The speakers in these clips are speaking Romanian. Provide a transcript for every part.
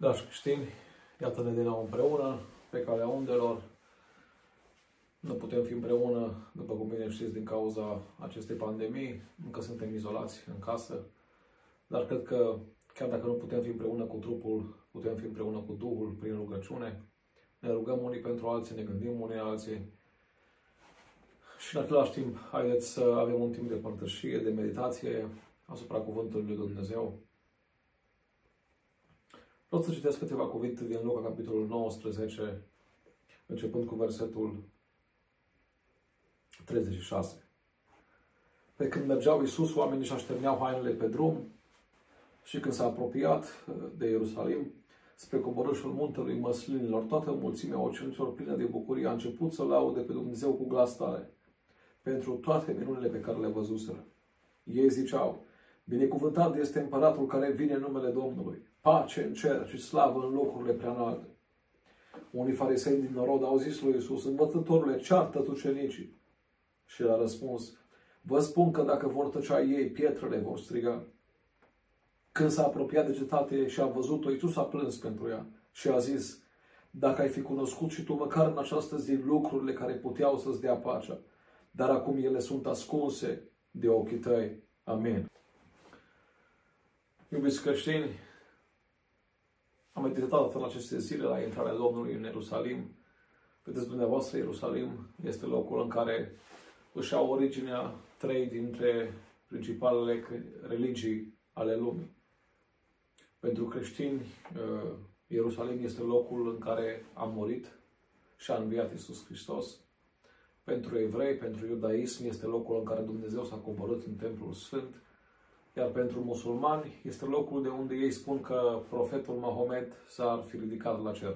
Dragi creștini, iată-ne din nou împreună, pe calea undelor. Nu putem fi împreună, după cum bine știți, din cauza acestei pandemii. Încă suntem izolați în casă, dar cred că, chiar dacă nu putem fi împreună cu trupul, putem fi împreună cu Duhul prin rugăciune. Ne rugăm unii pentru alții, ne gândim unii alții. Și în același timp, haideți să avem un timp de părtășie, de meditație asupra Cuvântului lui Dumnezeu. Vreau să citesc câteva cuvinte din Luca, capitolul 19, începând cu versetul 36. Pe când mergeau Iisus, oamenii își așterneau hainele pe drum și când s-a apropiat de Ierusalim, spre coborâșul muntelui Măslinilor, toată mulțimea ucenicilor plină de bucurie a început să laude pe Dumnezeu cu glas tare pentru toate minunile pe care le văzuseră. Ei ziceau: binecuvântat este împăratul care vine în numele Domnului, pace în cer și slavă în locurile preanalte. Unii farisei din norod au zis lui Iisus: învățătorule, ceartă-ți ucenicii. Și el a răspuns: vă spun că dacă vor tăcea ei, pietrele vor striga. Când s-a apropiat de cetate și a văzut-o, Iisus a plâns pentru ea și a zis: dacă ai fi cunoscut și tu măcar în această zi lucrurile care puteau să-ți dea pacea, dar acum ele sunt ascunse de ochii tăi. Amin. Iubiți creștini, am meditat în aceste zile la intrarea Domnului în Ierusalim. Vedeți dumneavoastră, Ierusalim este locul în care își au originea trei dintre principalele religii ale lumii. Pentru creștini, Ierusalim este locul în care a murit și a înviat Iisus Hristos. Pentru evrei, pentru iudaism, este locul în care Dumnezeu s-a coborât în Templul Sfânt. Iar pentru musulmani este locul de unde ei spun că profetul Mahomet s-ar fi ridicat la cer.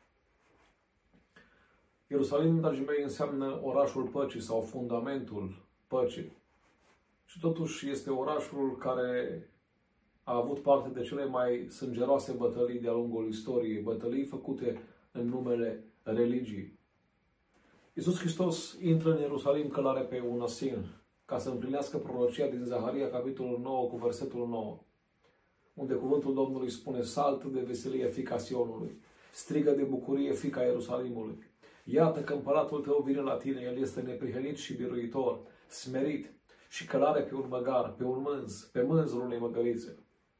Ierusalim, dragii mei, înseamnă orașul păcii sau fundamentul păcii. Și totuși este orașul care a avut parte de cele mai sângeroase bătălii de-a lungul istoriei, bătălii făcute în numele religiei. Iisus Hristos intră în Ierusalim călare pe un asin, ca să împlinească prorocia din Zaharia, capitolul 9, cu versetul 9, unde cuvântul Domnului spune: saltă de veselie, fiica Sionului, strigă de bucurie, fiica Ierusalimului. Iată că împăratul tău vine la tine, el este neprihănit și biruitor, smerit și călare pe un măgar, pe un mânz, pe mânzul unei măgărițe.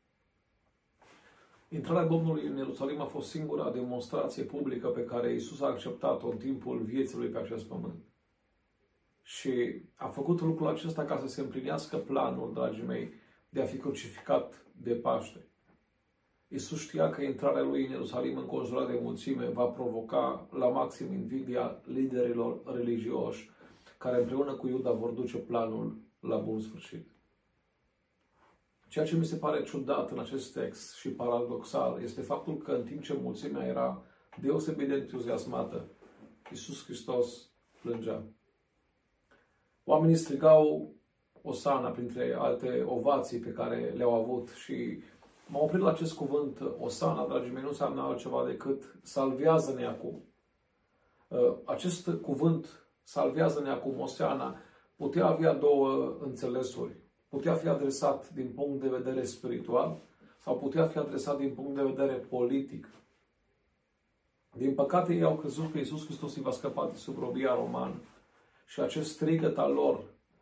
Intrarea Domnului în Ierusalim a fost singura demonstrație publică pe care Iisus a acceptat-o în timpul vieții lui pe acest pământ. Și a făcut lucrul acesta ca să se împlinească planul, dragii mei, de a fi crucificat de Paște. Iisus știa că intrarea lui în Ierusalim înconjurat de mulțime va provoca la maxim invidia liderilor religioși, care împreună cu Iuda vor duce planul la bun sfârșit. Ceea ce mi se pare ciudat în acest text și paradoxal este faptul că în timp ce mulțimea era deosebit de entuziasmată, Iisus Hristos plângea. Oamenii strigau Osana printre alte ovații pe care le-au avut și m-am oprit la acest cuvânt. Osana, dragii mei, nu înseamnă altceva decât salvează-ne acum. Acest cuvânt, salvează-ne acum, Osana, putea avea două înțelesuri. Putea fi adresat din punct de vedere spiritual sau putea fi adresat din punct de vedere politic. Din păcate, ei au crezut că Iisus Hristos îi va scăpa de sub robia romană. Și acest strigăt al lor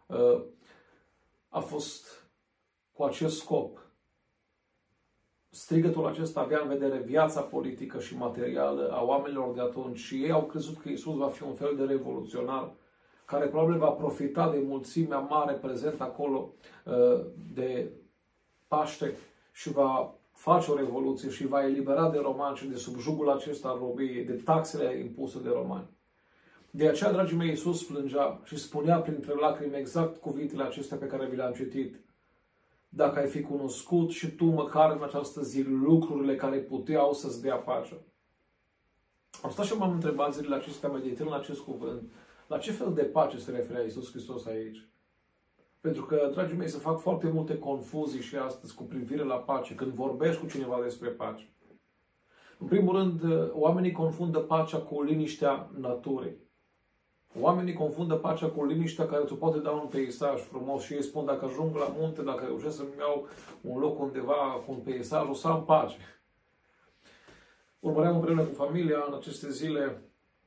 a fost cu acest scop. Strigătul acesta avea în vedere viața politică și materială a oamenilor de atunci și ei au crezut că Iisus va fi un fel de revoluționar care probabil va profita de mulțimea mare prezentă acolo de Paște și va face o revoluție și va elibera de romani și de sub jugul acesta al robiei, de taxele impuse de romani. De aceea, dragii mei, Iisus plângea și spunea printre lacrimi exact cuvintele acestea pe care vi le-am citit. Dacă ai fi cunoscut și tu măcar în această zi lucrurile care puteau să-ți dea pacea. Am stat și m-am întrebat zilele acestea, meditând la acest cuvânt, la ce fel de pace se referea Iisus Hristos aici? Pentru că, dragii mei, se fac foarte multe confuzii și astăzi cu privire la pace, când vorbești cu cineva despre pace. În primul rând, oamenii confundă pacea cu liniștea naturii. Oamenii confundă pacea cu liniștea care îți poate da un peisaj frumos și ei spun: dacă ajung la munte, dacă reușesc să-mi iau un loc undeva cu un peisaj, o să am pace. Urmăream împreună cu familia în aceste zile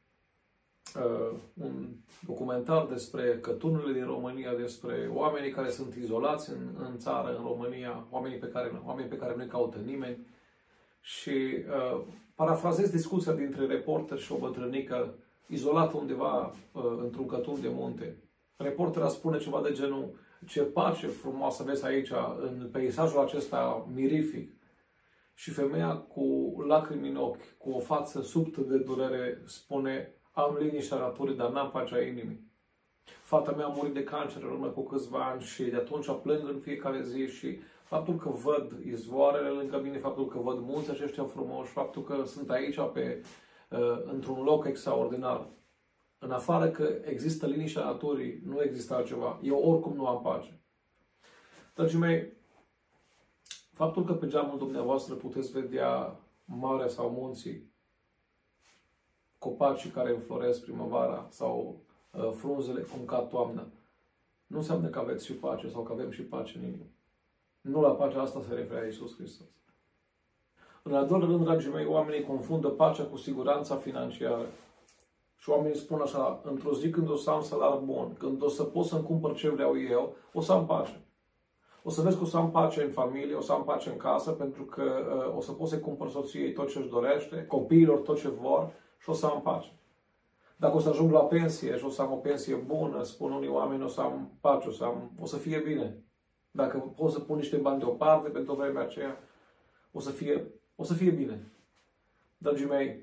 un documentar despre cătunurile din România, despre oamenii care sunt izolați în țară, în România, oamenii pe care nu-i caută nimeni. Și parafrazez discuția dintre reporter și o bătrânică izolată undeva într-un cătun de munte. Reportera spune ceva de genul: ce pace frumoasă vezi aici, în peisajul acesta mirific. Și femeia cu lacrimi în ochi, cu o față subtă de durere, spune: am liniștea naturii, dar n-am pacea inimii. Fata mea a murit de cancer în urmă cu câțiva ani și de atunci plâng în fiecare zi și faptul că văd izvoarele lângă mine, faptul că văd munții aceștia frumoși, faptul că sunt aici într-un loc extraordinar, în afară că există liniștea naturii, nu există altceva. Eu oricum nu am pace. Dragii mei, faptul că pe geamul dumneavoastră puteți vedea marea sau munții, copacii care înfloresc primăvara sau frunzele cum cad toamna, nu înseamnă că aveți și pace sau că avem și pace în inimă. Nu la pacea asta se referea Iisus Hristos. În al doilea rând, dragii mei, oamenii confundă pacea cu siguranța financiară. Și oamenii spun așa: într-o zi când o să am salar bun, când o să pot să-mi cumpăr ce vreau eu, o să am pace. O să vezi că o să am pace în familie, o să am pace în casă, pentru că o să pot să cumpăr soției tot ce își dorește, copiilor tot ce vor și o să am pace. Dacă o să ajung la pensie și o să am o pensie bună, spun unii oameni, o să am pace, o să fie bine. Dacă pot să pun niște bani deoparte pentru vremea aceea, o să fie bine. Dragii mei,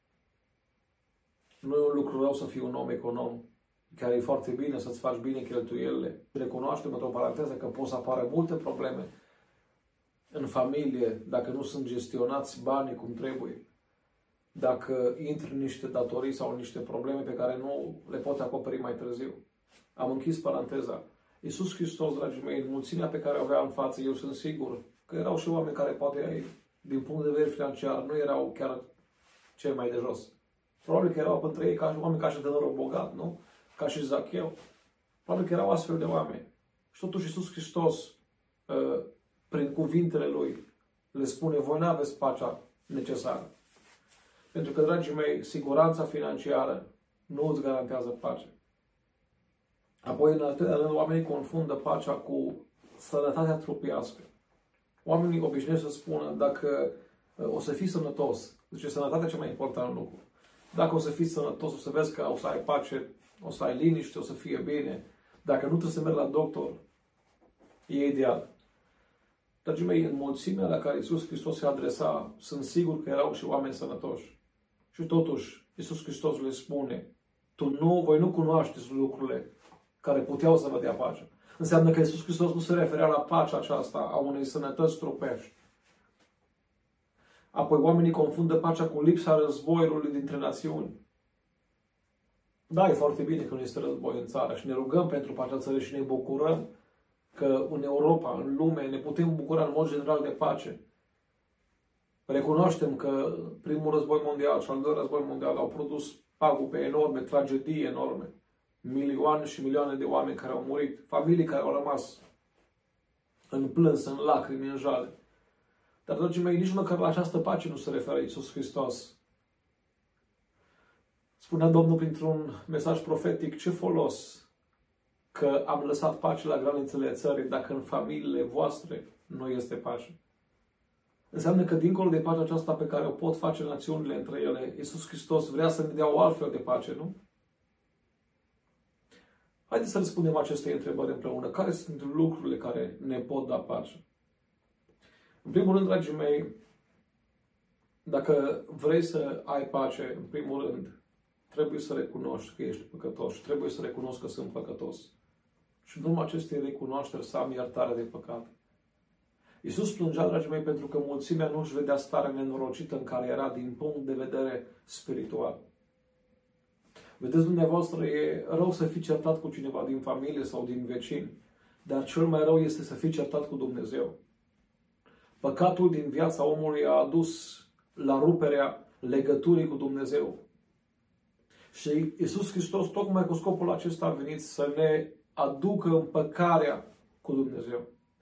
nu e un lucru rău să fii un om econom, care e foarte bine să-ți faci bine cheltuielile. Recunoaștem, într-o paranteză, că pot să apară multe probleme în familie dacă nu sunt gestionați banii cum trebuie. Dacă intri în niște datorii sau în niște probleme pe care nu le poți acoperi mai târziu. Am închis paranteza. Iisus Hristos, dragii mei, în mulțimea pe care o avea în față, eu sunt sigur că erau și oameni care poate, din punct de vedere financiar, nu erau chiar cei mai de jos. Probabil că erau între ei oameni ca și tânărul bogat, nu? Ca și Zacheu. Probabil că erau astfel de oameni. Și totuși Iisus Hristos, prin cuvintele Lui, le spune: voi n-aveți pacea necesară. Pentru că, dragii mei, siguranța financiară nu îți garantează pace. Apoi, în al treilea rând, oamenii confundă pacea cu sănătatea trupească. Oamenii obișnuiesc să spună: dacă o să fii sănătos, zice, sănătatea cel mai important lucru. Dacă o să fii sănătos, o să vezi că o să ai pace, o să ai liniște, o să fie bine. Dacă nu trebuie să mergi la doctor, e ideal. Dragii mei, în mulțimea la care Iisus Hristos se adresa, sunt sigur că erau și oameni sănătoși. Și totuși, Iisus Hristos le spune: voi nu cunoașteți lucrurile care puteau să vă dea pace. Înseamnă că Iisus Hristos nu se referea la pacea aceasta a unei sănătăți trupești. Apoi oamenii confundă pacea cu lipsa războiului dintre națiuni. Da, e foarte bine că nu este război în țară și ne rugăm pentru pacea țării și ne bucurăm că în Europa, în lume, ne putem bucura în mod general de pace. Recunoaștem că primul război mondial și al doilea război mondial au produs pagube enorme, tragedii enorme. Milioane și milioane de oameni care au murit, familii care au rămas în plâns, în lacrimi, în jale. Dar, dragii mei, nici măcar la această pace nu se referă Iisus Hristos. Spunea Domnul printr-un mesaj profetic: ce folos că am lăsat pace la granițele țării dacă în familiile voastre nu este pace. Înseamnă că dincolo de pacea aceasta pe care o pot face națiunile între ele, Iisus Hristos vrea să ne dea o altfel de pace, nu? Haideți să răspundem acestei întrebări împreună. Care sunt lucrurile care ne pot da pace? În primul rând, dragii mei, dacă vrei să ai pace, în primul rând, trebuie să recunoști că ești păcătos și trebuie să recunoști că sunt păcătos. Și în urma acestei recunoașteri să am iertare de păcat. Iisus plângea, dragii mei, pentru că mulțimea nu își vedea starea nenorocită în care era din punct de vedere spiritual. Vedeți, dumneavoastră, e rău să fii certat cu cineva din familie sau din vecini, dar cel mai rău este să fii certat cu Dumnezeu. Păcatul din viața omului a adus la ruperea legăturii cu Dumnezeu. Și Iisus Hristos, tocmai cu scopul acesta, a venit să ne aducă împăcarea cu Dumnezeu.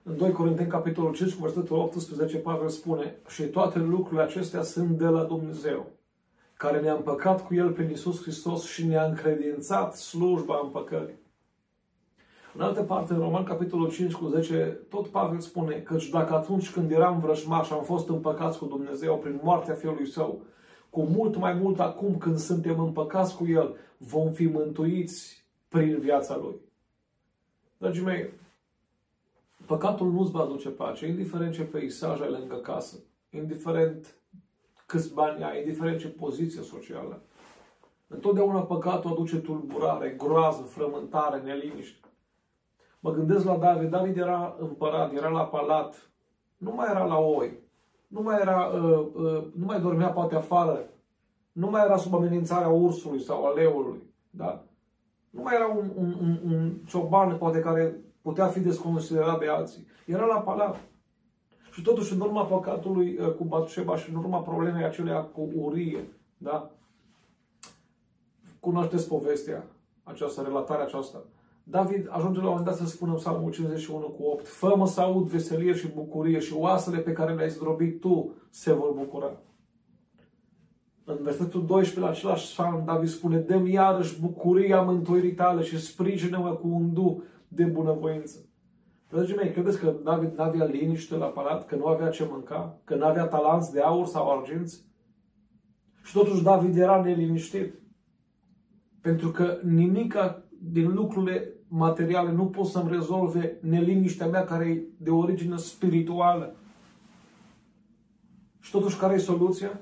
În 2 Corinteni, capitolul 5, cu versetul 18, Pavel spune: și toate lucrurile acestea sunt de la Dumnezeu, care ne-a împăcat cu El prin Iisus Hristos și ne-a încredințat slujba împăcării. În altă parte, în Roman, capitolul 5, cu 10, tot Pavel spune: căci dacă atunci când eram vrăjmași am fost împăcați cu Dumnezeu prin moartea Fiului Său, cu mult mai mult acum când suntem împăcați cu El, vom fi mântuiți prin viața Lui. Dragii mei, păcatul nu-ți va aduce pace, indiferent ce peisaj ai lângă casă, indiferent câți bani ai, indiferent ce poziție socială. Întotdeauna păcatul aduce tulburare, groază, frământare, neliniște. Mă gândesc la David. David era împărat, era la palat, nu mai era la oi, nu mai dormea poate afară, nu mai era sub amenințarea ursului sau a leului, da? Nu mai era un cioban poate care putea fi desconsiderat de alții. Era la palat. Și totuși, în urma păcatului cu Batșeba și în urma problemei acelea cu Urie, da? Cunoașteți povestea aceasta, relatarea aceasta. David ajunge la un moment dat să spună în Psalmul 51 cu 8: fă-mă să aud veselie și bucurie și oasele pe care le-ai zdrobit tu se vor bucura. În versetul 12, la același psalm, David spune: dă-mi iarăși bucuria mântuirii tale și sprijină-mă cu un duh de bunăvoință. Dragii mei, credeți că David n-avea liniște la palat, că nu avea ce mânca, că n-avea talanți de aur sau arginți? Și totuși David era neliniștit. Pentru că nimica din lucrurile materiale nu pot să-mi rezolve neliniștea mea care e de origine spirituală. Și totuși, care e soluția?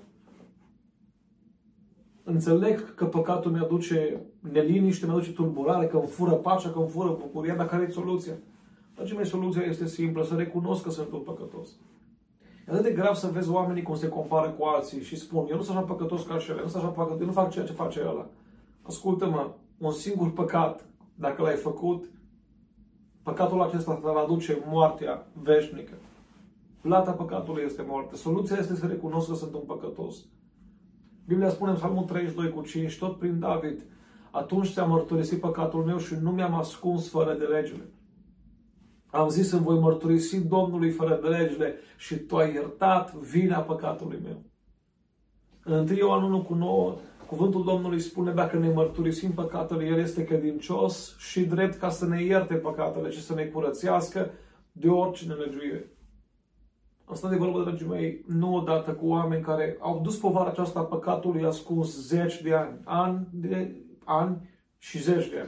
Înțeleg că păcatul mi-aduce neliniște, mi-aduce tulburare, că îmi fură pacea, că îmi fură bucuria, dar care e soluția? Dragii mei, soluția este simplă: să recunosc că sunt un păcătos. E atât de grav să vezi oamenii cum se compară cu alții și spun: eu nu sunt așa păcătos ca și el, nu sunt așa păcătos, eu nu fac ceea ce face ăla. Ascultă-mă, un singur păcat, dacă l-ai făcut, păcatul acesta te va aduce moartea veșnică. Plata păcatului este moarte. Soluția este să recunosc că sunt un păcătos. Biblia spune în Psalmul 32 cu 5, tot prin David: atunci ți-am mărturisit păcatul meu și nu mi-am ascuns fără de legile. Am zis: îmi voi mărturisi Domnului fără de legile și tu ai iertat vina păcatului meu. În 1 Ioan 1 cu 9, cuvântul Domnului spune: dacă ne mărturisim păcatele, El este credincios și drept ca să ne ierte păcatele și să ne curățească de orice nelegiuire. Am stat de vorbă, dragii mei, nu odată cu oameni care au dus povara aceasta a păcatului ascuns zeci de ani și zeci de ani.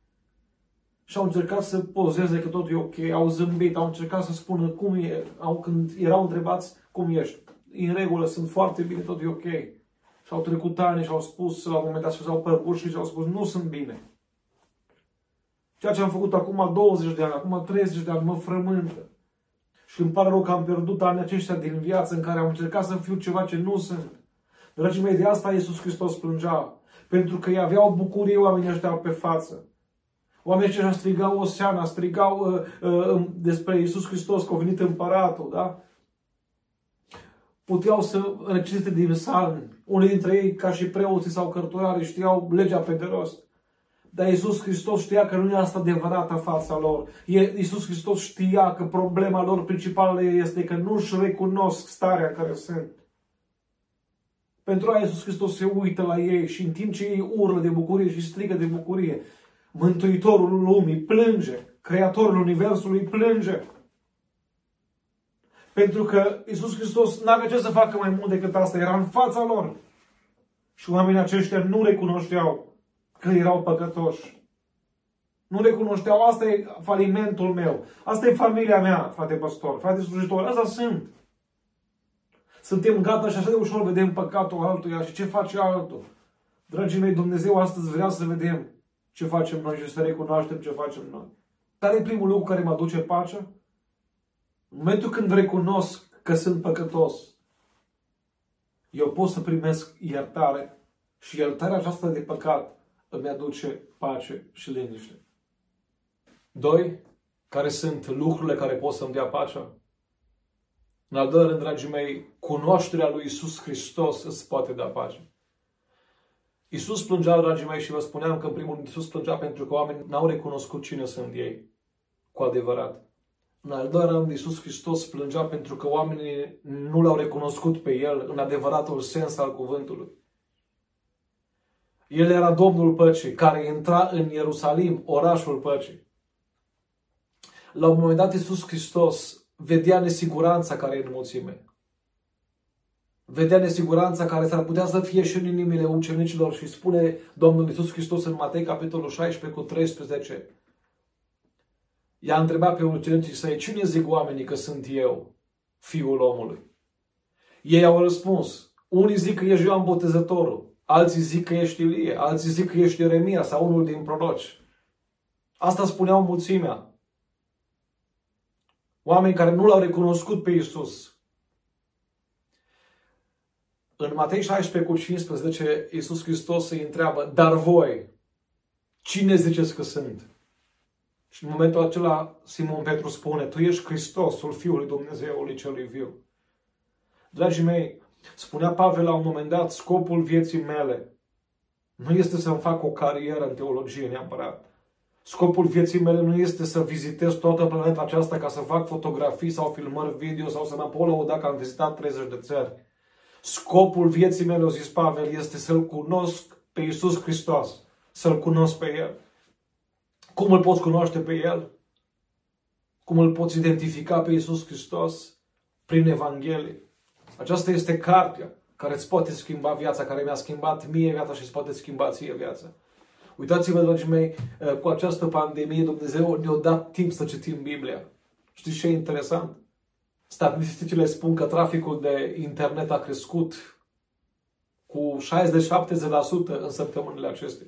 Și au încercat să pozeze că totul e ok, au zâmbit, au încercat să spună cum e, când erau întrebați: cum ești? În regulă, sunt foarte bine, totul e ok. Și au trecut ani și au spus, la un moment dat, și s-au prăbușit și au spus: nu sunt bine. Ceea ce am făcut acum 20 de ani, acum 30 de ani, mă frământă. Și îmi pare rău că am pierdut anii aceștia din viață în care am încercat să fiu ceva ce nu sunt. Dragii mei, de asta Iisus Hristos plângea. Pentru că ei aveau bucurie oamenii ăștia pe față. Oamenii aceștia strigau Osiana, strigau despre Iisus Hristos că a venit împăratul, da? Puteau să recite din psalmi. Unii dintre ei, ca și preoții sau cărturarii, știau legea pe de rost. Dar Iisus Hristos știa că nu e asta adevărata fața lor. Iisus Hristos știa că problema lor principală este că nu își recunosc starea în care sunt. Pentru aia Iisus Hristos se uită la ei și în timp ce ei urlă de bucurie și strigă de bucurie, Mântuitorul lumii plânge, Creatorul Universului plânge. Pentru că Iisus Hristos n-avea ce să facă mai mult decât asta, era în fața lor. Și oamenii aceștia nu recunoșteau că erau păcătoși. Nu recunoșteau: asta e falimentul meu, asta e familia mea, frate păstor, frate slujitor, asta sunt. Suntem gata și așa de ușor vedem păcatul altuia și ce face altul. Dragii mei, Dumnezeu astăzi vrea să vedem ce facem noi și să recunoaștem ce facem noi. Care e primul lucru care mă aduce pacea? În momentul când recunosc că sunt păcătos, eu pot să primesc iertare și iertarea aceasta de păcat îmi aduce pace și liniște. 2. Care sunt lucrurile care pot să-mi dea pacea? În al doilea rând, dragii mei, cunoașterea lui Iisus Hristos îți poate da pace. Iisus plângea, dragii mei, și vă spuneam că în primul rând Iisus plângea pentru că oamenii n-au recunoscut cine sunt ei cu adevărat. În al doilea rând, Iisus Hristos plângea pentru că oamenii nu l-au recunoscut pe El în adevăratul sens al cuvântului. El era Domnul Păcii, care intra în Ierusalim, orașul Păcii. La un moment dat, Iisus Hristos vedea nesiguranța care e în mulțime. Vedea nesiguranța care s-ar putea să fie și în inimile ucenicilor și spune Domnul Iisus Hristos în Matei, capitolul 16, cu 13. I-a întrebat pe ucenicii săi, cine zic oamenii că sunt eu, Fiul omului? Ei au răspuns, unii zic că ești Ioan Botezătorul, alții zic că ești Ilie, alții zic că ești Ieremia sau unul din proroci. Asta spuneau mulțimea. Oameni care nu l-au recunoscut pe Iisus. În Matei 16 cu 15, Iisus Hristos îi întreabă, dar voi, cine ziceți că sunt? Și în momentul acela Simon Petru spune, tu ești Hristosul, Fiul Dumnezeului celui viu. Dragii mei, spunea Pavel la un moment dat, scopul vieții mele nu este să-mi fac o carieră în teologie neapărat. Scopul vieții mele nu este să vizitez toată planeta aceasta ca să fac fotografii sau filmări video sau să mă pot lăuda că am vizitat 30 de țări. Scopul vieții mele, a zis Pavel, este să-L cunosc pe Iisus Hristos, să-L cunosc pe El. Cum îl poți cunoaște pe El? Cum îl poți identifica pe Iisus Hristos? Prin Evanghelie. Aceasta este cartea care îți poate schimba viața, care mi-a schimbat mie viața și îți poate schimba ție viața. Uitați-vă, dragii mei, cu această pandemie Dumnezeu ne-a dat timp să citim Biblia. Știți ce e interesant? Statisticile spun că traficul de internet a crescut cu 60-70% în săptămânile acestea.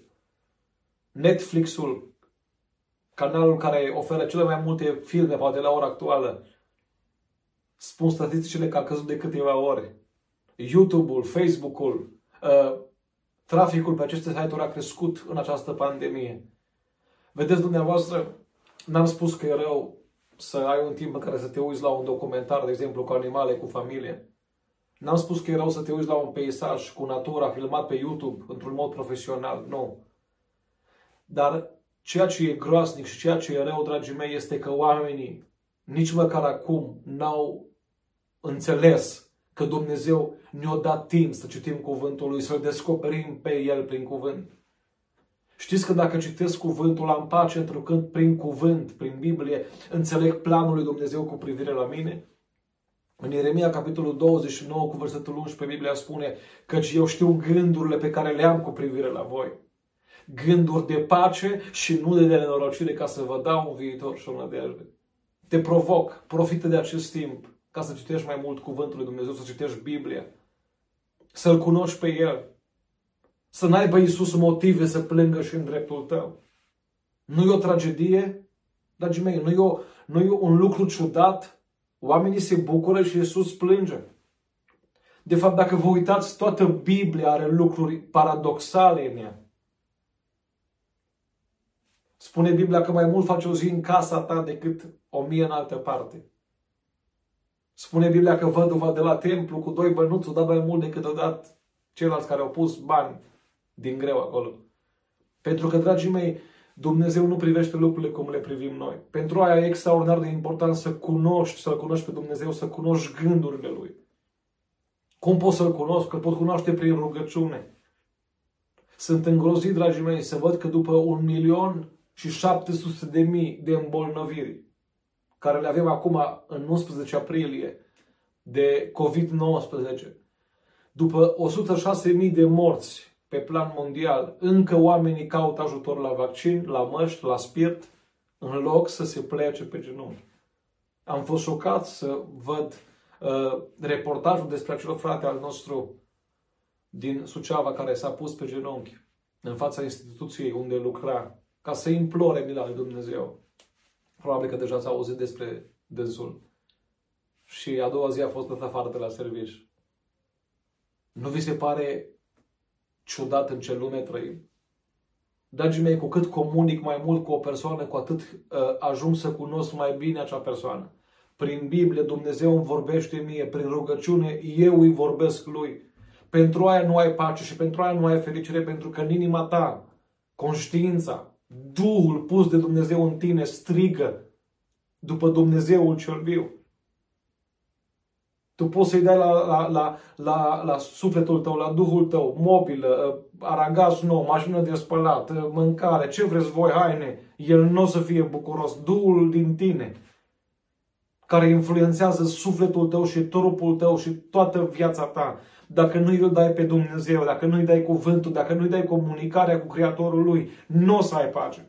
Netflix-ul, canalul care oferă cele mai multe filme, poate la ora actuală, spun statisticile că a căzut de câteva ore. YouTube-ul, Facebook-ul, traficul pe aceste site-uri a crescut în această pandemie. Vedeți dumneavoastră, n-am spus că e rău să ai un timp în care să te uiți la un documentar, de exemplu, cu animale, cu familie. N-am spus că e rău să te uiți la un peisaj cu natura filmat pe YouTube într-un mod profesional. Nu. Dar ceea ce e groaznic și ceea ce e rău, dragii mei, este că oamenii nici măcar acum n-au înțeles că Dumnezeu ne-a dat timp să citim cuvântul Lui, să-L descoperim pe El prin cuvânt. Știți că dacă citesc cuvântul, am pace întrucât prin cuvânt, prin Biblie, înțeleg planul lui Dumnezeu cu privire la mine? În Ieremia, capitolul 29, cu versetul 11, Biblia spune căci eu știu gândurile pe care le am cu privire la voi. Gânduri de pace și nu de nenorocire, ca să vă dau un viitor și o nădejde. Te provoc, profită de acest timp ca să citești mai mult cuvântul lui Dumnezeu, să citești Biblia, să-L cunoști pe El, să n-aibă Iisus motive să plângă și în dreptul tău. Nu e o tragedie, dragii mei, nu e un lucru ciudat. Oamenii se bucură și Iisus plânge. De fapt, dacă vă uitați, toată Biblia are lucruri paradoxale în ea. Spune Biblia că mai mult faci o zi în casa ta decât 1000 în altă parte. Spune Biblia că văduva de la templu cu 2 bănuți o dat mai mult decât au dat ceilalți care au pus bani din greu acolo. Pentru că, dragii mei, Dumnezeu nu privește lucrurile cum le privim noi. Pentru aia e extraordinar de important să cunoști, să-L cunoști pe Dumnezeu, să cunoști gândurile Lui. Cum pot să-L cunosc? Că pot cunoaște prin rugăciune. Sunt îngrozit, dragii mei, să văd că după 1.700.000 de îmbolnăviri care le avem acum în 11 aprilie de COVID-19, după 106.000 de morți pe plan mondial, încă oamenii caută ajutor la vaccin, la măști, la spirit, în loc să se plece pe genunchi. Am fost șocat să văd reportajul despre acel frate al nostru din Suceava care s-a pus pe genunchi în fața instituției unde lucra ca să implore mila lui Dumnezeu. Probabil că deja s-a auzit despre dânsul. Și a doua zi a fost dat afară de la serviciu. Nu vi se pare ciudat în ce lume trăim? Dragii mei, cu cât comunic mai mult cu o persoană, cu atât ajung să cunosc mai bine acea persoană. Prin Biblie Dumnezeu îmi vorbește mie, prin rugăciune eu îi vorbesc Lui. Pentru aia nu ai pace și pentru aia nu ai fericire, pentru că în inima ta, conștiința, Duhul pus de Dumnezeu în tine strigă după Dumnezeul cel viu. Tu poți să-i dai la sufletul tău, la Duhul tău, mobilă, aragaz nou, mașină de spălat, mâncare, ce vreți voi, haine. El nu o să fie bucuros. Duhul din tine, care influențează sufletul tău și trupul tău și toată viața ta, dacă nu îl dai pe Dumnezeu, dacă nu îi dai cuvântul, dacă nu îi dai comunicarea cu Creatorul lui, nu o să ai pace.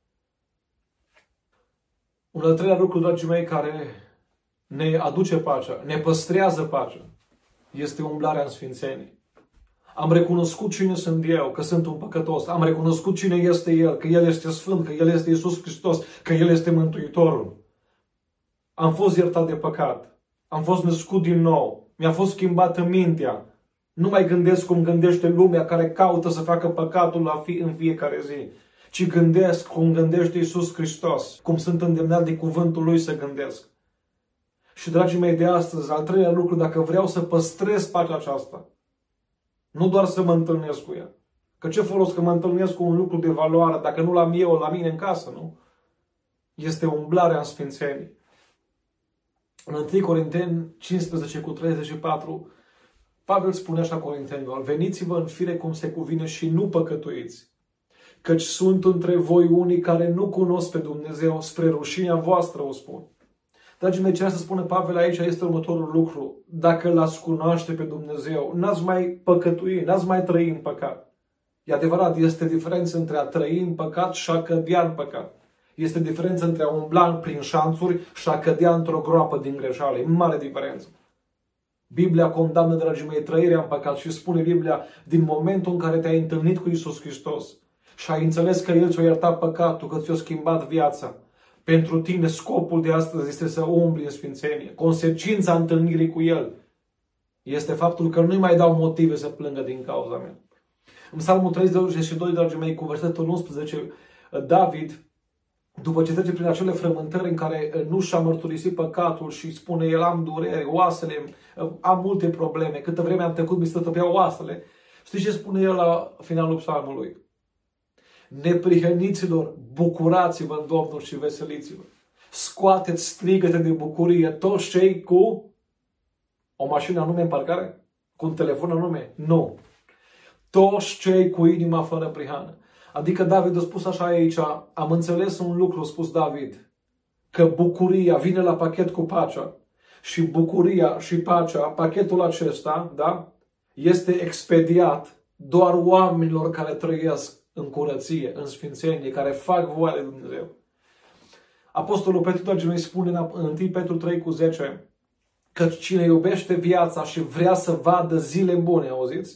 Un al treilea lucru, dragii mei, care ne aduce pacea, ne păstrează pacea, este umblarea în sfințenie. Am recunoscut cine sunt eu, că sunt un păcătos. Am recunoscut cine este El, că El este Sfânt, că El este Iisus Hristos, că El este Mântuitorul. Am fost iertat de păcat. Am fost născut din nou. Mi-a fost schimbată mintea. Nu mai gândesc cum gândește lumea care caută să facă păcatul în fiecare zi, ci gândesc cum gândește Iisus Hristos, cum sunt îndemnat de cuvântul Lui să gândesc. Și, dragii mei, de astăzi, al treilea lucru, dacă vreau să păstrez pacea aceasta, nu doar să mă întâlnesc cu ea. Că ce folos că mă întâlnesc cu un lucru de valoare, dacă nu l-am eu, la mine în casă, nu? Este umblarea în sfințenie. În 1 Corinteni 15:34, Pavel spune așa Corintenilor: veniți-vă în fire cum se cuvine și nu păcătuiți, căci sunt între voi unii care nu cunosc pe Dumnezeu, spre rușinea voastră o spun. Dragii mei, ce să spune Pavel aici este următorul lucru. Dacă l-ați cunoaște pe Dumnezeu, n-ați mai păcătui, n-ați mai trăi în păcat. E adevărat, este diferență între a trăi în păcat și a cădea în păcat. Este diferență între a umbla prin șanțuri și a cădea într-o groapă din greșeală. E mare diferență. Biblia condamnă, dragii mei, trăirea în păcat și spune Biblia, din momentul în care te-ai întâlnit cu Iisus Hristos și ai înțeles că El ți-a iertat păcatul, că ți-a schimbat viața, pentru tine scopul de astăzi este să umbli în sfințenie. Consecința întâlnirii cu El este faptul că nu-i mai dau motive să plângă din cauza mea. În Psalmul 32, dragii mei, cu versetul 11, David, după ce trece prin acele frământări în care nu și-a mărturisit păcatul și spune el: am dureri, oasele, am multe probleme, câtă vreme am trecut mi se tăpeau oasele. Știți ce spune el la finalul psalmului? Neprihăniților, bucurați-vă în Domnul și veseliți-vă. Scoateți strigăte de bucurie toți cei cu o mașină anume în parcare? Cu un telefon anume? Nu. Toți cei cu inima fără prihană. Adică David a spus așa aici: am înțeles un lucru, a spus David, că bucuria vine la pachet cu pacea. Și bucuria și pacea, pachetul acesta, da, este expediat doar oamenilor care trăiesc în curăție, în sfințenie, care fac voia de Dumnezeu. Apostolul Petru, dragii mei, spune în 1 Petru 3:10 că cine iubește viața și vrea să vadă zile bune, auziți?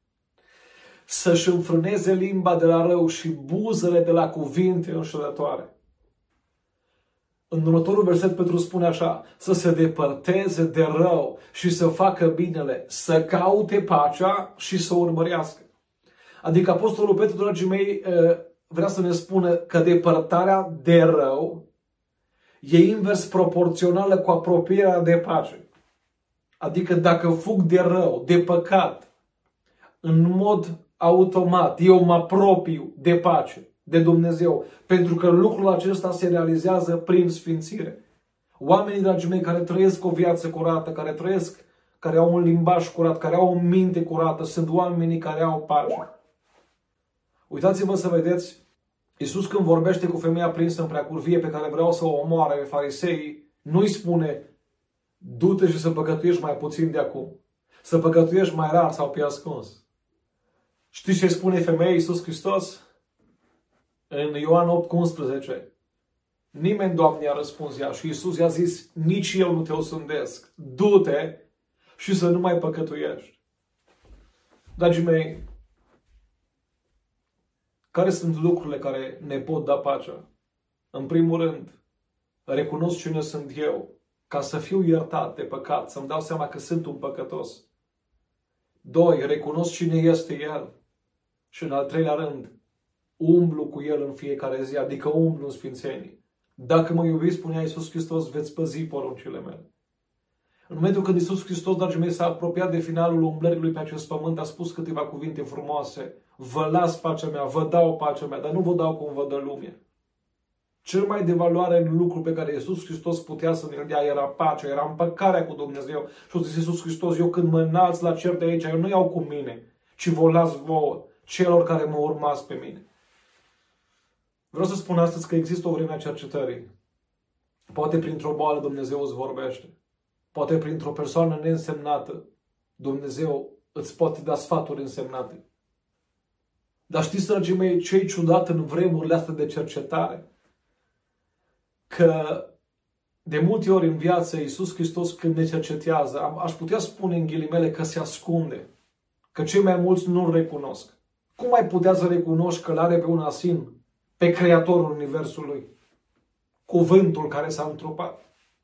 Să-și înfrâneze limba de la rău și buzele de la cuvinte înșelătoare. În următorul verset Petru spune așa: să se depărteze de rău și să facă binele, să caute pacea și să o urmărească. Adică Apostolul Petru, dragii mei, vrea să ne spună că depărtarea de rău e invers proporțională cu apropierea de pace. Adică dacă fug de rău, de păcat, în mod automat, eu mă apropiu de pace, de Dumnezeu, pentru că lucrul acesta se realizează prin sfințire. Oamenii, dragii mei, care trăiesc o viață curată, care au un limbaj curat, care au o minte curată, sunt oamenii care au pace. Uitați-vă să vedeți, Iisus când vorbește cu femeia prinsă în preacurvie pe care vreau să o omoare fariseii, nu îi spune: du-te și să păcătuiești mai puțin de acum, să păcătuiești mai rar sau pe ascuns. Știți ce spune femeia Iisus Hristos? În Ioan 8:11. Nimeni, Doamne, i-a răspuns ea și Iisus i-a zis: nici eu nu te osândesc. Du-te și să nu mai păcătuiești. Dragii mei, care sunt lucrurile care ne pot da pacea? În primul rând, recunosc cine sunt eu, ca să fiu iertat de păcat, să-mi dau seama că sunt un păcătos. 2. Recunosc cine este El. Și în al treilea rând, umblu cu El în fiecare zi, adică umblu în sfințenie. Dacă mă iubiți, spunea Iisus Hristos, veți păzi poruncile mele. În momentul când Iisus Hristos, dragii mei, s-a apropiat de finalul umblării Lui pe acest pământ, a spus câteva cuvinte frumoase: vă las pacea mea, vă dau pacea mea, dar nu vă dau cum vă dă lumea. Cel mai de valoare lucru pe care Iisus Hristos putea să ne-l dea era pacea, era împăcarea cu Dumnezeu. Și a zis Iisus Hristos, eu când mă înalț la cer de aici, eu nu iau cu mine, ci vă las vouă, celor care mă urmați pe mine. Vreau să spun astăzi că există o vreme a cercetării. Poate printr-o boală Dumnezeu îți vorbește. Poate printr-o persoană neînsemnată Dumnezeu îți poate da sfaturi însemnate. Dar știți, dragii mei, ce e ciudat în vremurile astea de cercetare? Că de multe ori în viață Iisus Hristos când ne cercetează, aș putea spune în ghilimele că se ascunde. Că cei mai mulți nu-L recunosc. Cum ai putea să recunoști că L-are pe un asin, pe Creatorul Universului? Cuvântul care s-a întrupat.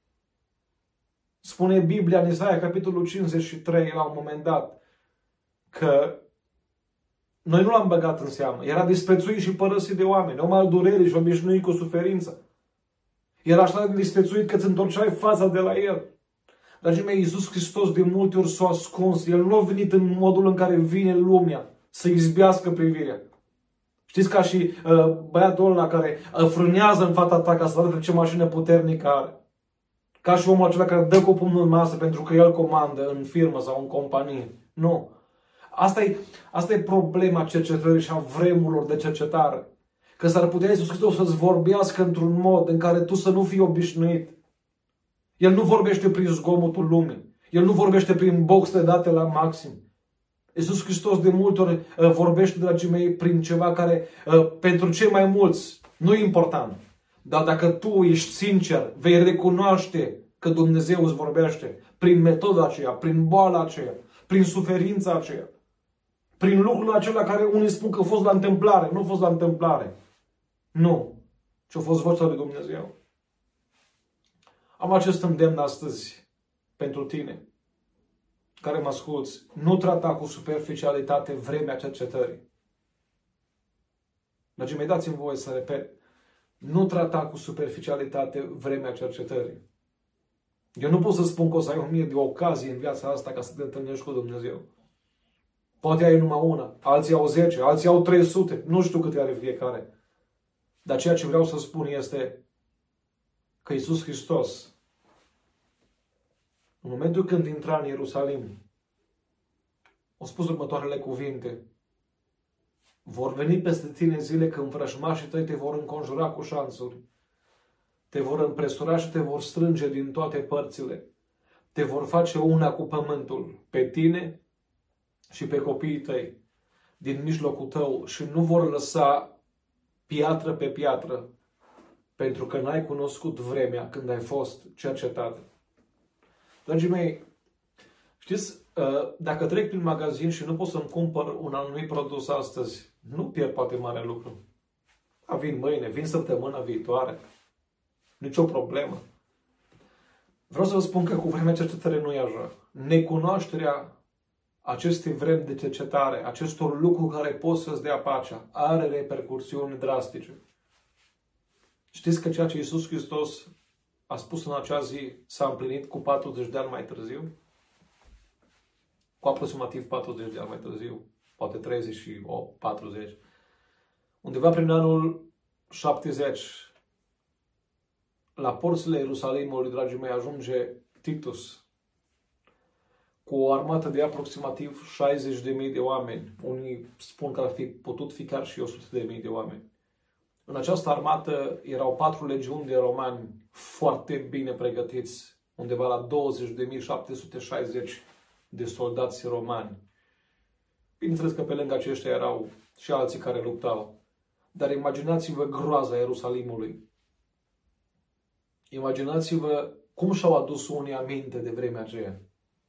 Spune Biblia în Isaia, capitolul 53, la un moment dat, că noi nu l-am băgat în seamă. Era disprețuit și părăsit de oameni, om al durerii și obișnuit cu suferința. Era așa de disprețuit că îți întorceai fața de la el. Dragii mei, Iisus Hristos de multe ori s-a ascuns. El nu a venit în modul în care vine lumea să izbească privirea. Știți, ca și băiatul ăla care frânează în fața ta ca să arate ce mașină puternică are. Ca și omul acela care dă cu pumnul în masă pentru că el comandă în firmă sau în companie. Nu. Asta e problema cercetării și a vremurilor de cercetare. Că s-ar putea Iisus Hristos să-ți vorbească într-un mod în care tu să nu fii obișnuit. El nu vorbește prin zgomotul lumii. El nu vorbește prin box de date la maxim. Iisus Hristos de multe ori vorbește, dragii mei, prin ceva care pentru cei mai mulți nu e important. Dar dacă tu ești sincer, vei recunoaște că Dumnezeu îți vorbește prin metoda aceea, prin boala aceea, prin suferința aceea, prin lucrul acela care unii spun că a fost la întâmplare. Nu a fost la întâmplare. Nu. Ci a fost vocea lui Dumnezeu. Am acest îndemn astăzi pentru tine, care mă asculți. Nu trata cu superficialitate vremea cercetării. Dragii mei, dați-mi voie să repet. Nu trata cu superficialitate vremea cercetării. Eu nu pot să spun că o să ai 1000 de ocazii în viața asta ca să te întâlnești cu Dumnezeu. Poate ai numai una, alții au 10, alții au 300, nu știu câte are fiecare. Dar ceea ce vreau să spun este că Iisus Hristos, în momentul când intra în Ierusalim, a spus următoarele cuvinte: vor veni peste tine zile când vrăjmașii tăi te vor înconjura cu șanțuri, te vor împresura și te vor strânge din toate părțile, te vor face una cu pământul, pe tine și pe copiii tăi din mijlocul tău și nu vor lăsa piatră pe piatră, pentru că n-ai cunoscut vremea când ai fost cercetat. Dragii mei, știți, dacă trec prin magazin și nu pot să-mi cumpăr un anumit produs astăzi, nu pierd poate mare lucru. Vin mâine, vin săptămâna viitoare. Nici o problemă. Vreau să vă spun că cu vremea cercetării nu e așa. Necunoașterea acestei vremi de cercetare, acestor lucruri care pot să-ți dea pacea, are repercursiuni drastice. Știți că ceea ce Iisus Hristos a spus în acea zi s-a împlinit cu 40 de ani mai târziu? Cu aproximativ 40 de ani mai târziu. Poate 38, 40. Undeva prin anul 70, la porțile Ierusalimului, dragii mei, ajunge Titus cu o armată de aproximativ 60.000 de oameni. Unii spun că ar fi putut fi chiar și 100.000 de oameni. În această armată erau 4 legiuni de romani foarte bine pregătiți, undeva la 20.760 de soldați romani. Bineînțeles că pe lângă aceștia erau și alții care luptau. Dar imaginați-vă groaza Ierusalimului. Imaginați-vă cum și-au adus unii aminte de vremea aceea.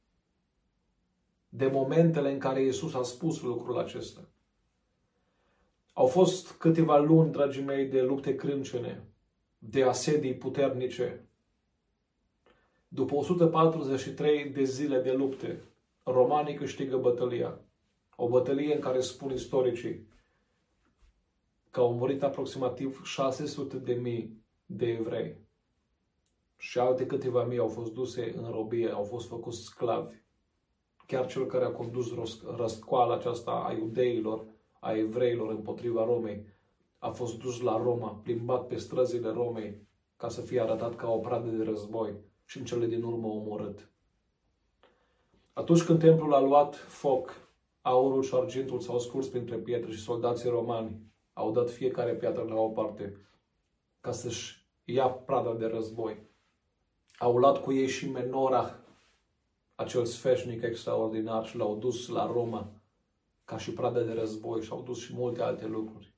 De momentele în care Iisus a spus lucrul acesta. Au fost câteva luni, dragii mei, de lupte crâncene, de asedii puternice. După 143 de zile de lupte, romanii câștigă bătălia. O bătălie în care spun istoricii că au murit aproximativ 600.000 de evrei. Și alte câteva mii au fost duse în robie, au fost făcuți sclavi. Chiar cel care a condus răscoala aceasta a iudeilor, a evreilor împotriva Romei, a fost dus la Roma, plimbat pe străzile Romei, ca să fie arătat ca o pradă de război și în cele din urmă omorât. Atunci când templul a luat foc, aurul și argintul s-au scurs printre pietre și soldații romani au dat fiecare piatră la o parte ca să-și ia prada de război. Au luat cu ei și menorah, acel sfeșnic extraordinar, și l-au dus la Roma ca și pradă de război și au dus și multe alte lucruri.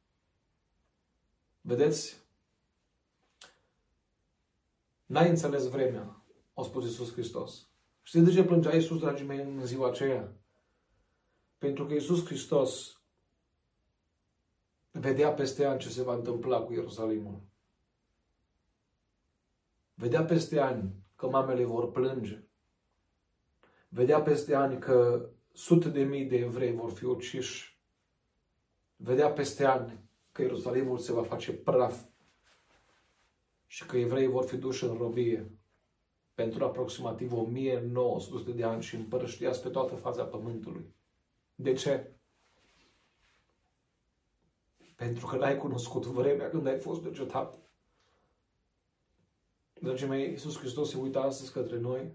Vedeți? N-ai înțeles vremea, a spus Iisus Hristos. Știți de ce plângea Iisus, dragii mei, în ziua aceea? Pentru că Iisus Hristos vedea peste ani ce se va întâmpla cu Ierusalimul. Vedea peste ani că mamele vor plânge. Vedea peste ani că sute de mii de evrei vor fi uciși. Vedea peste ani că Ierusalimul se va face praf și că evreii vor fi duși în robie pentru aproximativ 1900 de ani și împărăștiați pe toată fața pământului. De ce? Pentru că n-ai cunoscut vremea când ai fost degetat. Dragii mei, Iisus Hristos se uită astăzi către noi.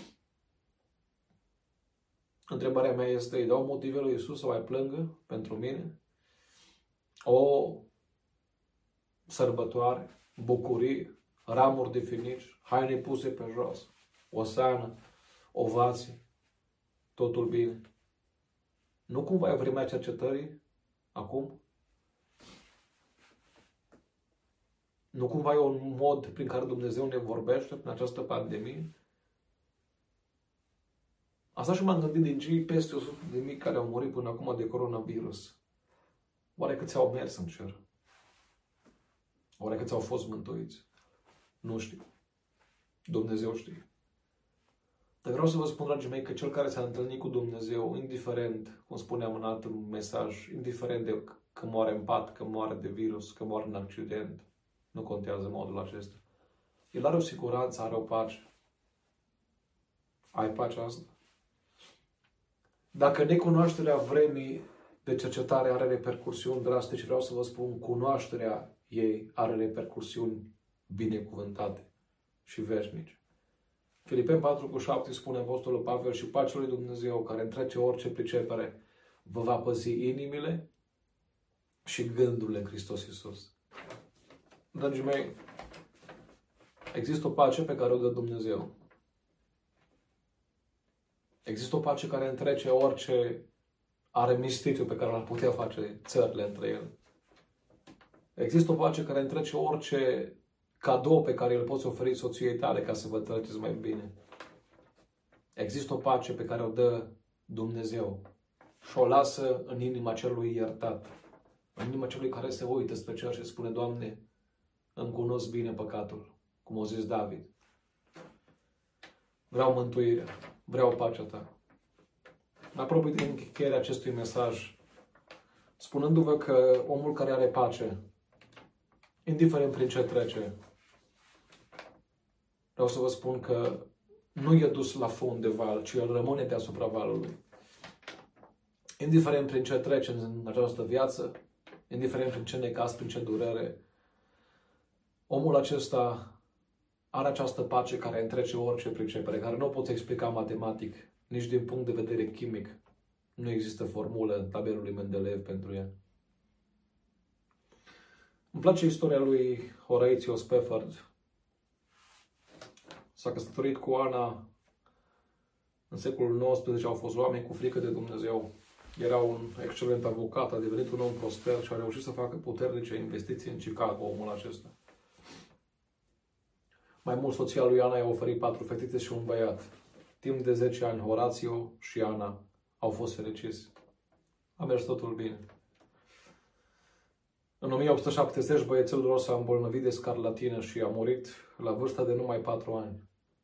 Întrebarea mea este, îi dau motive lui Iisus să mai plângă pentru mine? O sărbătoare, bucurie, ramuri de finici, haine puse pe jos, osană, ovații, totul bine. Nu cumva e vremea cercetării acum? Nu cumva e un mod prin care Dumnezeu ne vorbește în această pandemie? Asta și m-am gândit din cei peste 100.000 care au murit până acum de coronavirus. Oare câți au mers în cer? Oare câți au fost mântuiți? Nu știu. Dumnezeu știe. Dar vreau să vă spun, dragii mei, că cel care s-a întâlnit cu Dumnezeu, indiferent, cum spuneam în alt mesaj, indiferent de că moare în pat, că moare de virus, că moare în accident, nu contează modul acesta. El are o siguranță, are o pace. Ai pacea asta? Dacă necunoașterea vremii de cercetare are repercursiuni drastice, vreau să vă spun, cunoașterea ei are repercursiuni binecuvântate și veșnice. Filipeni 4:7 spune Apostolul Pavel, și pacea lui Dumnezeu, care întrece orice pricepere, vă va păzi inimile și gândurile în Hristos Iisus. Dragii mei, există o pace pe care o dă Dumnezeu. Există o pace care întrece orice armistițiu pe care l-ar putea face țările între ele. Există o pace care întrece orice cadou pe care îl poți oferi soției tale ca să vă trăgeți mai bine. Există o pace pe care o dă Dumnezeu și o lasă în inima celui iertat, în inima celui care se uită spre cer și spune, Doamne, îmi cunosc bine păcatul, cum a zis David. Vreau mântuirea, vreau pacea ta. Mă apropii de încheierea acestui mesaj, spunându-vă că omul care are pace, indiferent prin ce trece, vreau să vă spun că nu e dus la fund de val, ci el rămâne deasupra valului. Indiferent prin ce trece în această viață, indiferent prin ce necaz, prin ce durere, omul acesta are această pace care întrece orice pricepere, care nu o poți explica matematic, nici din punct de vedere chimic. Nu există formulă în tabelul lui Mendeleev pentru ea. Îmi place istoria lui Horatio Spafford. S-a căsătorit cu Ana în secolul XIX, au fost oameni cu frică de Dumnezeu. Era un excelent avocat, a devenit un om prosper și a reușit să facă puternice investiții în Chicago, omul acesta. Mai mult, soția lui Ana i-a oferit 4 fetițe și un băiat. Timp de 10 ani, Horatio și Ana au fost fericiți. A mers totul bine. În 1870, băiețelul lor s-a îmbolnăvit de scarlatină și a murit la vârsta de numai 4 ani.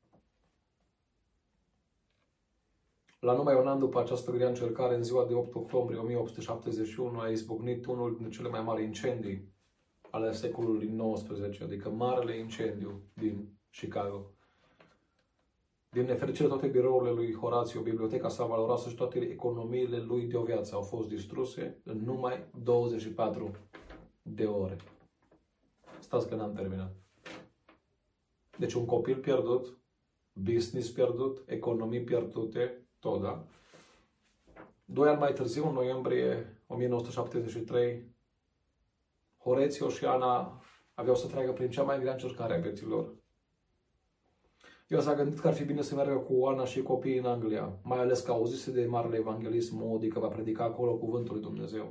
La numai un an după această grea încercare, în ziua de 8 octombrie 1871, a izbucnit unul dintre cele mai mari incendii ale secolului XIX, adică Marele Incendiu din Chicago. Din nefericire, toate birourile lui Horatio, biblioteca sa valoroasă și toate economiile lui de o viață au fost distruse în numai 24 de ore. Stați că n-am terminat. Deci un copil pierdut, business pierdut, economii pierdute, tot, da? 2 ani mai târziu, în noiembrie 1973, Horețiu și Ana aveau să treacă prin cea mai grea încercare a vieții lor. El s-a gândit că ar fi bine să meargă cu Ana și copiii în Anglia, mai ales că auzise de marele evanghelist Moody că va predica acolo cuvântul lui Dumnezeu.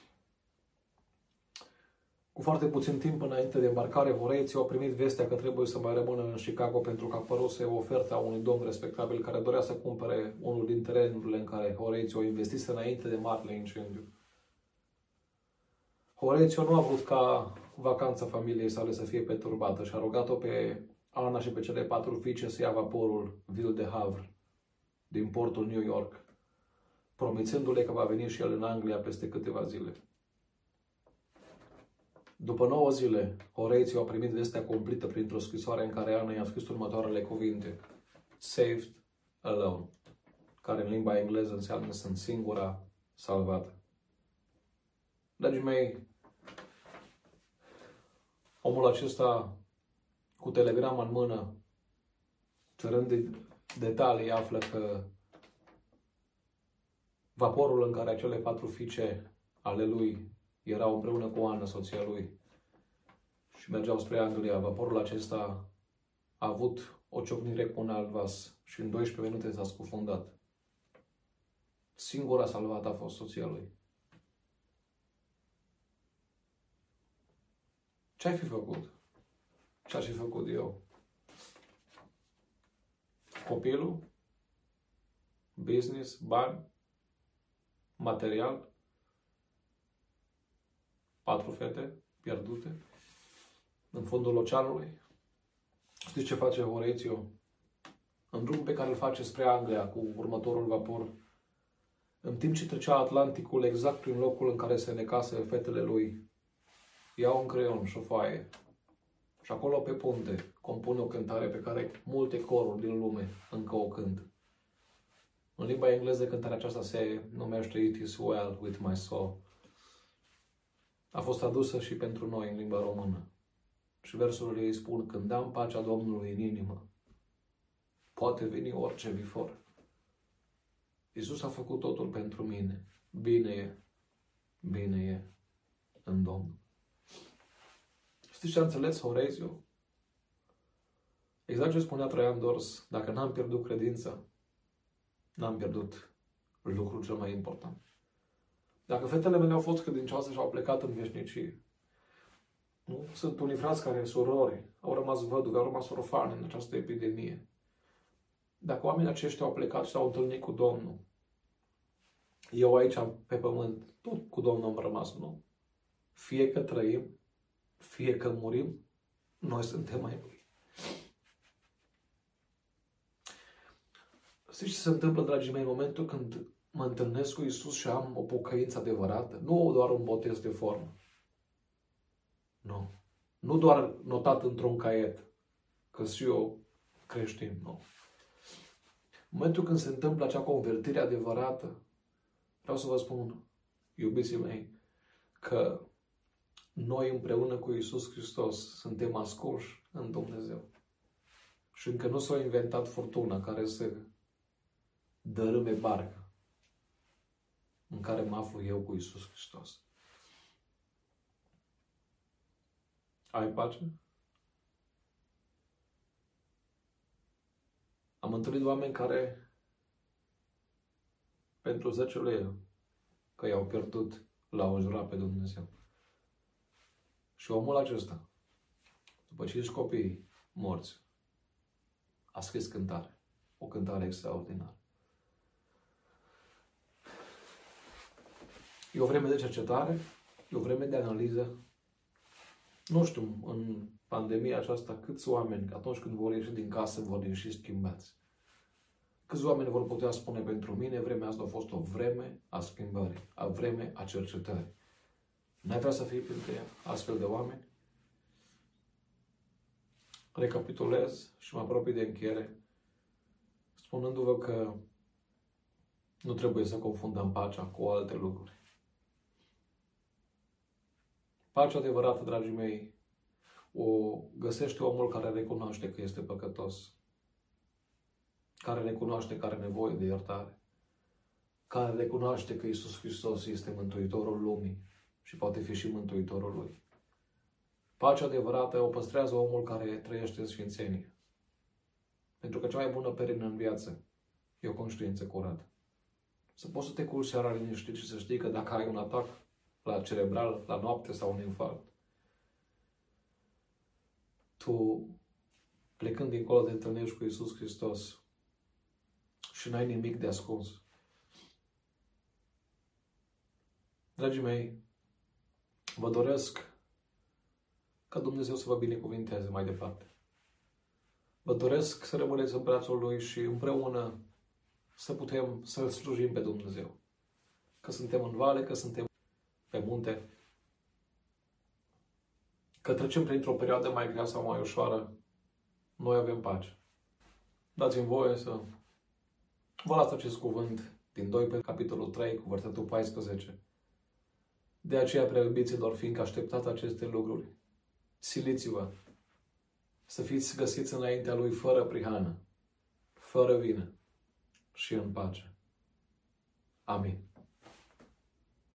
Cu foarte puțin timp înainte de embarcare, Horețiu au primit vestea că trebuie să mai rămână în Chicago pentru că apăruse o ofertă a unui domn respectabil care dorea să cumpere unul din terenurile în care Horețiu investise înainte de marele incendiu. Horețiu nu a vrut ca vacanța familiei sale să fie perturbată și a rugat-o pe Ana și pe cele 4 fiice să ia vaporul Ville de Havre din portul New York, promițându-le că va veni și el în Anglia peste câteva zile. După 9 zile, Horețiu a primit vestea completă printr-o scrisoare în care Ana i-a scris următoarele cuvinte: Saved alone, care în limba engleză înseamnă sunt singura salvată. Dragii mei, omul acesta, cu telegrama în mână, cerând detalii, află că vaporul în care acele 4 fiice ale lui erau împreună cu Ana, soția lui, și mergeau spre Anglia. Vaporul acesta a avut o ciocnire cu un alt vas și în 12 minute s-a scufundat. Singura salvată a fost soția lui. Ce ai fi făcut? Ce aș fi făcut eu? Copilul? Business? Bani? Material? 4 fete pierdute în fundul oceanului? Știți ce face Horețiu? În drumul pe care îl face spre Anglia cu următorul vapor, în timp ce trecea Atlanticul exact prin locul în care se necase fetele lui, ia un creion și o foaie și acolo pe punte compune o cântare pe care multe coruri din lume încă o cânt. În limba engleză cântarea aceasta se numește It is well with my soul. A fost tradusă și pentru noi în limba română. Și versurile ei spun: când am pacea Domnului în inimă, poate veni orice vifor. Iisus a făcut totul pentru mine. Bine e în Domnul. Știți ce a înțeles Horețiu? Exact ce spunea Traian Dors: dacă n-am pierdut credința, n-am pierdut lucrul cel mai important. Dacă fetele mele au fost credincioase și au plecat în veșnicie, nu? Sunt unii frați care, surori, au rămas văduve, au rămas orfani în această epidemie. Dacă oamenii aceștia au plecat și s-au întâlnit cu Domnul, eu aici pe pământ, tot cu Domnul am rămas, nu? Fie că trăim, fie că murim, noi suntem ai Lui. Știți ce se întâmplă, dragii mei, în momentul când mă întâlnesc cu Iisus și am o pocăință adevărată? Nu doar un botez de formă. Nu. Nu doar notat într-un caiet, că și eu creștin, nu. În momentul când se întâmplă acea convertire adevărată, vreau să vă spun, iubiții mei, că noi împreună cu Iisus Hristos suntem ascunși în Dumnezeu. Și încă nu s-a inventat furtuna care să dărâme barca în care mă aflu eu cu Iisus Hristos. Ai pace? Am întâlnit oameni care, pentru 10 lei, că i-au pierdut, l-au înjurat pe Dumnezeu. Și omul acesta, după 5 copii morți, a scris cântare. O cântare extraordinară. E o vreme de cercetare, e o vreme de analiză. Nu știu, în pandemia aceasta, câți oameni, atunci când vor ieși din casă, vor ieși schimbați. Câți oameni vor putea spune pentru mine, vremea asta a fost o vreme a schimbării, a vreme a cercetării. N-ai vrea să fii printre astfel de oameni? Recapitulez și mă apropii de încheiere, spunându-vă că nu trebuie să confundăm pacea cu alte lucruri. Pacea adevărată, dragii mei, o găsește omul care recunoaște că este păcătos, care recunoaște că are nevoie de iertare, care recunoaște că Iisus Hristos este Mântuitorul lumii și poate fi și Mântuitorul lui. Pacea adevărată o păstrează omul care trăiește în sfințenie. Pentru că cea mai bună perină în viață e o conștiință curată. Să poți să te culci seara liniștit și să știi că dacă ai un atac la cerebral, la noapte sau un infarct, tu, plecând dincolo, te întâlnești cu Iisus Hristos și n-ai nimic de ascuns. Dragii mei, vă doresc ca Dumnezeu să vă binecuvinteze mai departe. Vă doresc să rămâneți în brațul Lui și împreună să putem să-L slujim pe Dumnezeu. Că suntem în vale, că suntem pe munte, că trecem printr-o perioadă mai grea sau mai ușoară, noi avem pace. Dați-mi voie să vă las acest cuvânt din 2 pe capitolul 3 cu versetul 14. De aceea, prea iubiților, fiindcă așteptați aceste lucruri, siliți-vă să fiți găsiți înaintea Lui fără prihană, fără vină și în pace. Amin.